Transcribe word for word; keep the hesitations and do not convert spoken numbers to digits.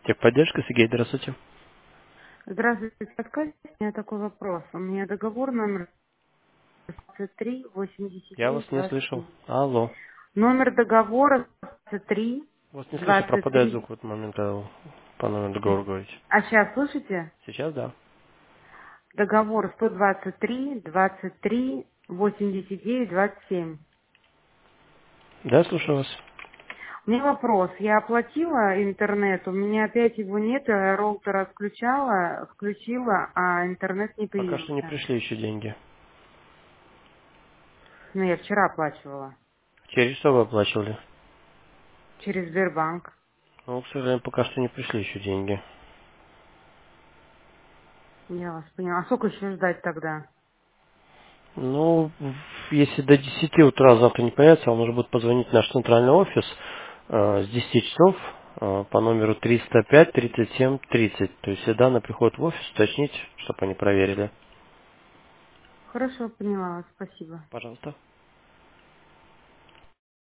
Техподдержка, Сергей, здравствуйте. Здравствуйте, подскажите, у меня такой вопрос. У меня договор номер двадцать три восемьдесят Я вас девять не двадцать слышал. семь. Алло. Номер договора двадцать три Вас не слышу, двадцать пропадает три. звук в этот момент, когда вы по номеру договора говорите. А сейчас слышите? Сейчас да. Договор сто двадцать три двадцать три восемьдесят девять двадцать семь. Да, слушаю вас. У меня вопрос. Я оплатила интернет, у меня опять его нет, я роутер отключала, включила, а интернет не Пока что не появился. пришли еще деньги. Ну, я вчера оплачивала Через что вы оплачивали? через Сбербанк. Ну, к сожалению, пока что не пришли еще деньги. Я вас поняла. А сколько еще ждать тогда? Ну, в- если до десяти утра завтра не появится, вам нужно будет позвонить в наш центральный офис э, с десяти часов э, по номеру триста пять тридцать семь тридцать. То есть, если данные приходят в офис, уточнить, чтобы они проверили. Хорошо, поняла вас. Спасибо. Пожалуйста.